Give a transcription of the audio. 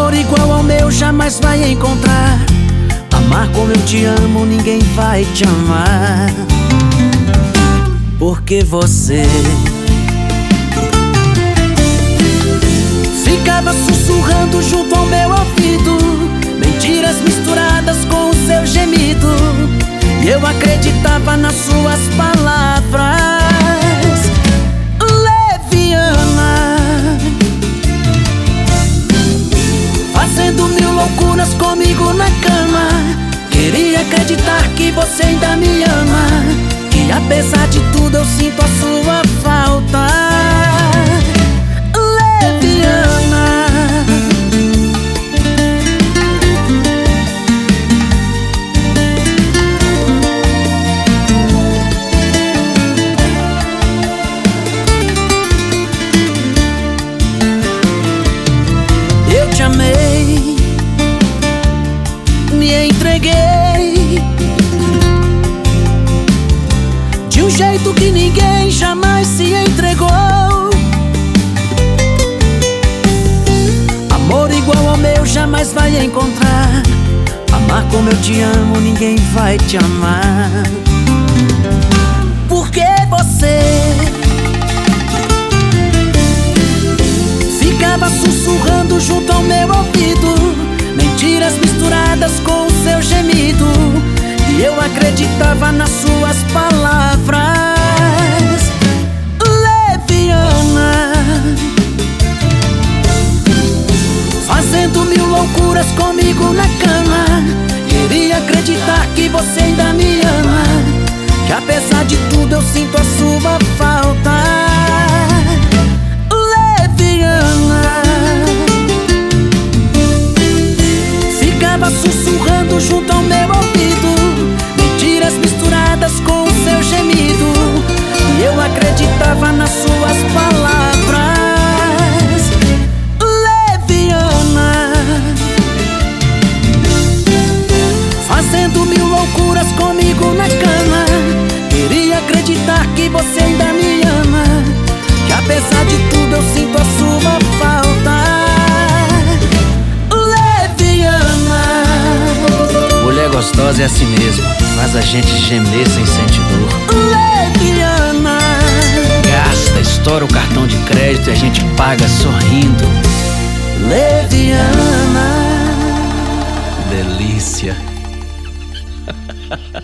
Amor igual ao meu jamais vai encontrar. Amar como eu te amo, ninguém vai te amar. Porque você ficava sussurrando junto ao meu ouvido, mentiras misturadas com o seu gemido, e eu acreditava nas suas palavras. Leviana, fazendo mil loucuras comigo na cama. Queria acreditar que você ainda me ama, que apesar de tudo eu sinto a sua falta. Leviana, eu te amei, me entreguei de um jeito que ninguém jamais se entregou. Amor igual ao meu jamais vai encontrar. Amar como eu te amo, ninguém vai te amar. Porque você ficava sussurrando junto ao meu ouvido, mentiras misturadas com o seu gemido, e eu acreditava nas suas palavras. Leviana, fazendo mil loucuras comigo na cama. Queria acreditar que você ainda me ama, que apesar de tudo eu sinto a sua falta. Leviana, ficava sussurrando junto ao meu ouvido, mentiras misturadas com o seu gemido, e eu acreditava nas suas palavras. Leviana, fazendo mil loucuras comigo na cama. Queria acreditar que você ainda me ama, que apesar de tudo eu sinto a sua falta. Mulher gostosa é assim mesmo, faz a gente gemer sem sentir dor. Leviana, Gasta, estoura o cartão de crédito e a gente paga sorrindo. Leviana, Delícia.